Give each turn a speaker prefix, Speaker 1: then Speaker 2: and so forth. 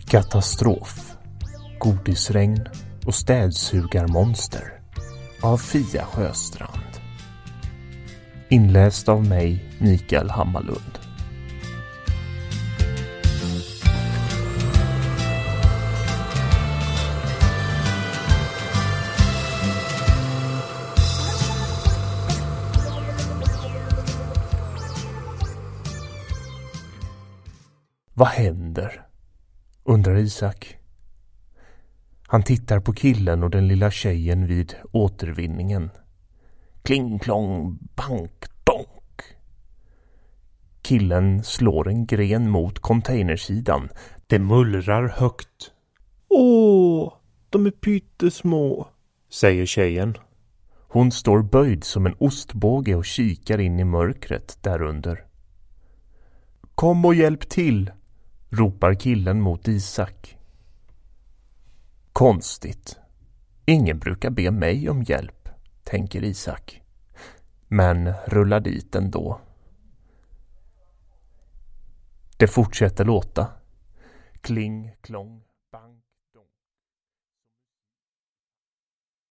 Speaker 1: Katastrof, godisregn och städsugarmonster av Fia Sjöstrand. Inläst av mig, Mikael Hammarlund. Vad händer? Undrar Isak. Han tittar på killen och den lilla tjejen vid återvinningen. Kling, klong, bank, donk. Killen slår en gren mot containersidan. Det mullrar högt.
Speaker 2: Åh, de är pyttesmå,
Speaker 1: säger tjejen. Hon står böjd som en ostbåge och kikar in i mörkret därunder. Kom och hjälp till, ropar killen mot Isak. Konstigt. Ingen brukar be mig om hjälp, tänker Isak. Men rullar dit ändå. Det fortsätter låta. Kling, klong, bang.